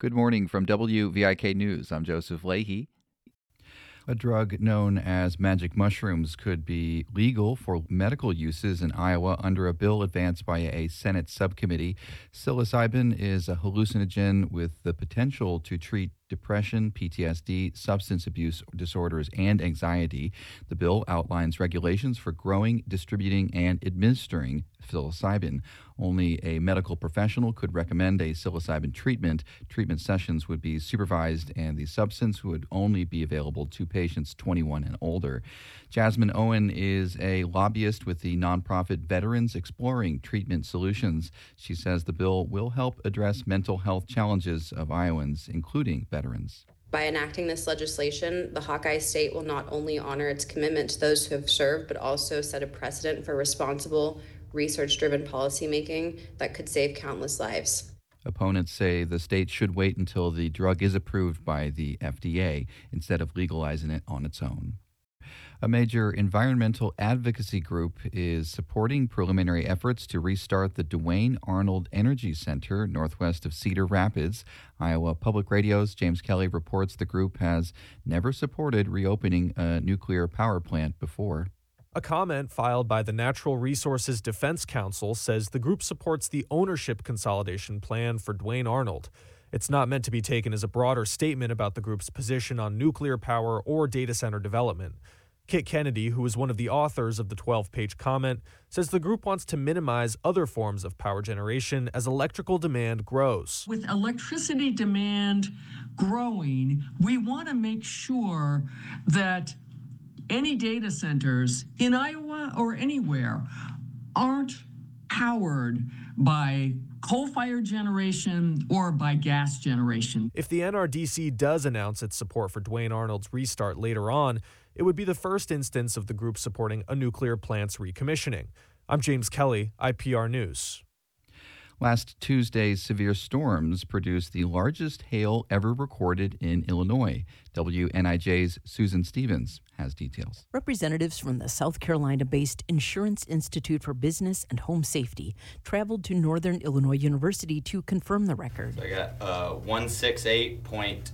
Good morning from WVIK News. I'm Joseph Leahy. A drug known as magic mushrooms could be legal for medical uses in Iowa under a bill advanced by a Senate subcommittee. Psilocybin is a hallucinogen with the potential to treat depression, PTSD, substance abuse disorders, and anxiety. The bill outlines regulations for growing, distributing, and administering psilocybin. Only a medical professional could recommend a psilocybin treatment. Treatment sessions would be supervised, and the substance would only be available to patients 21 and older. Jasmine Owen is a lobbyist with the nonprofit Veterans Exploring Treatment Solutions. She says the bill will help address mental health challenges of Iowans, including veterans. By enacting this legislation, the Hawkeye State will not only honor its commitment to those who have served, but also set a precedent for responsible, research-driven policymaking that could save countless lives. Opponents say the state should wait until the drug is approved by the FDA instead of legalizing it on its own. A major environmental advocacy group is supporting preliminary efforts to restart the Duane Arnold Energy Center northwest of Cedar Rapids. Iowa Public Radio's James Kelly reports the group has never supported reopening a nuclear power plant before. A comment filed by the Natural Resources Defense Council says the group supports the ownership consolidation plan for Duane Arnold. It's not meant to be taken as a broader statement about the group's position on nuclear power or data center development. Kit Kennedy, who is one of the authors of the 12-page comment, says the group wants to minimize other forms of power generation as electrical demand grows. With electricity demand growing, we want to make sure that any data centers in Iowa or anywhere aren't powered by coal-fired generation or by gas generation. If the NRDC does announce its support for Duane Arnold's restart later on, it would be the first instance of the group supporting a nuclear plant's recommissioning. I'm James Kelly, IPR News. Last Tuesday's severe storms produced the largest hail ever recorded in Illinois. WNIJ's Susan Stevens has details. Representatives from the South Carolina-based Insurance Institute for Business and Home Safety traveled to Northern Illinois University to confirm the record. So I got 168.05.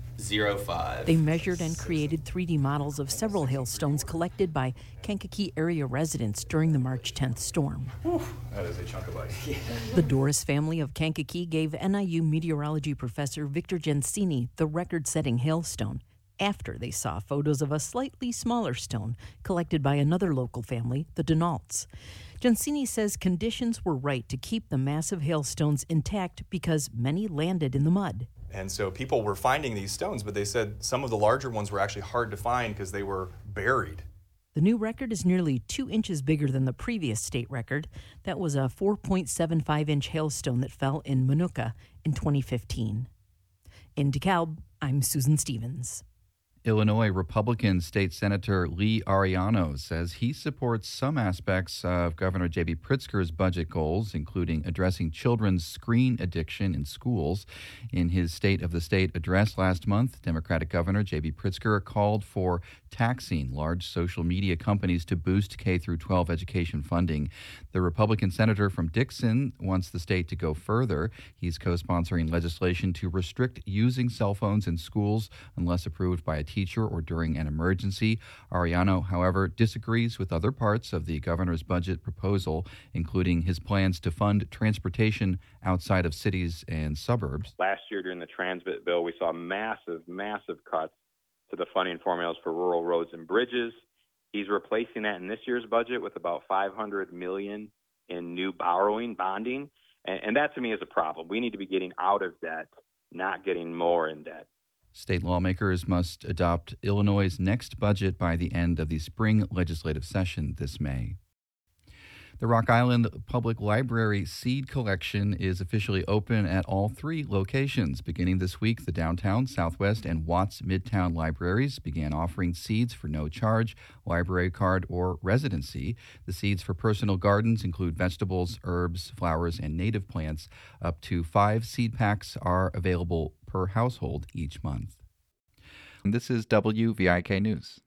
They measured and created 3D models of several hailstones collected by Kankakee area residents during the March 10th storm. Whew, that is a chunk of ice. The Doris family of Kankakee gave NIU meteorology professor Victor Gensini the record-setting hailstone after they saw photos of a slightly smaller stone collected by another local family, the Denaults. Gensini says conditions were right to keep the massive hailstones intact because many landed in the mud. And so people were finding these stones, but they said some of the larger ones were actually hard to find because they were buried. The new record is nearly 2 inches bigger than the previous state record. That was a 4.75-inch hailstone that fell in Minooka in 2015. In DeKalb, I'm Susan Stevens. Illinois Republican State Senator Lee Ariano says he supports some aspects of Governor J.B. Pritzker's budget goals, including addressing children's screen addiction in schools. In his State of the State address last month, Democratic Governor J.B. Pritzker called for taxing large social media companies to boost K-12 education funding. The Republican senator from Dixon wants the state to go further. He's co-sponsoring legislation to restrict using cell phones in schools unless approved by a teacher or during an emergency. Ariano, however, disagrees with other parts of the governor's budget proposal, including his plans to fund transportation outside of cities and suburbs. Last year during the transit bill, we saw massive cuts to the funding formulas for rural roads and bridges. He's replacing that in this year's budget with about $500 million in new bonding. And that to me is a problem. We need to be getting out of debt, not getting more in debt. State lawmakers must adopt Illinois' next budget by the end of the spring legislative session this May. The Rock Island Public Library seed collection is officially open at all 3 locations. Beginning this week, the Downtown, Southwest, and Watts Midtown libraries began offering seeds for no charge, library card, or residency. The seeds for personal gardens include vegetables, herbs, flowers, and native plants. Up to 5 seed packs are available per household each month. This is WVIK News.